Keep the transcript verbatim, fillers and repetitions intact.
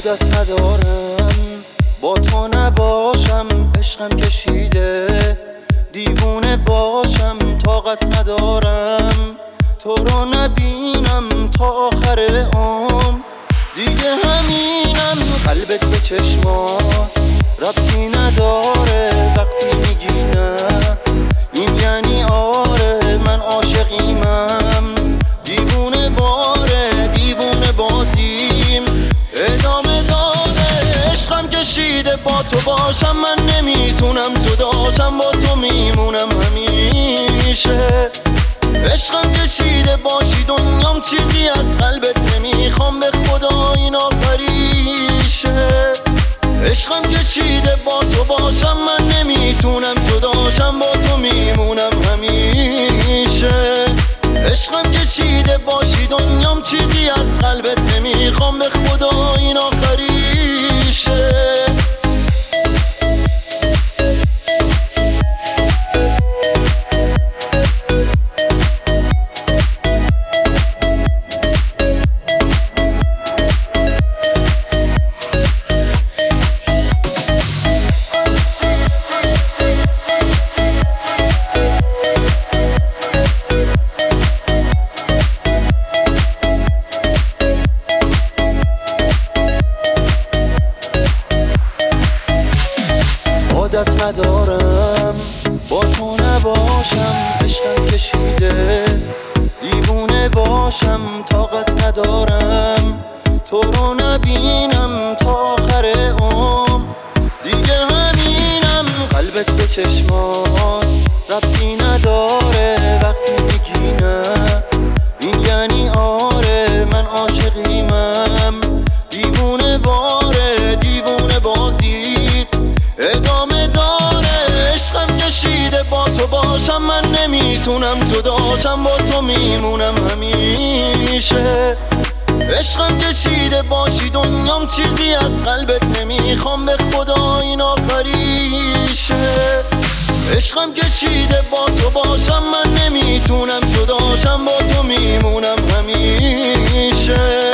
عادت ندارم با تو نباشم، عشقم کشیده دیوونه باشم، طاقت ندارم تو رو نبینم تا آخر عمر. دیگه همینم، قلبت به چشمات ربطی نداره، وقتی میگی نه این یعنی آره من عاشقیمم. دیوونه باره دیوونه بازیم ادامه داره، عشقم کشیده با تو باشم، من نمیتونم جداشم، با تو میمونم همیشه. عشقم کشیده باشی دنیام، چیزی از قلبت نمیخوام، به خدا این آخریشه. عشقم کشیده با تو باشم، من نمیتونم جداشم، با تو میمونم همیشه. عشقم کشیده باشی دنیام، چیزی از قلبت نمیخوام، به خدا این آخریشه. عادت ندارم با تو نباشم، عشقم کشیده دیوونه باشم، طاقت ندارم تو رو نبینم تا آخر عمر. دیگه همینم، قلبت به چشمات ربطی نداره، وقتی میگی نه این یعنی آره من عاشقیمم. دیوونه باره دیوونه بازید ادامه داره، عشقم کشیده با تو باشم، من نمیتونم جداشم، با تو میمونم همیشه. عشقم کشیده باشی دنیام، چیزی از قلبت نمیخوام، به خدا این آخریشه. عشقم کشیده با تو باشم، من نمیتونم جداشم، با تو میمونم همیشه.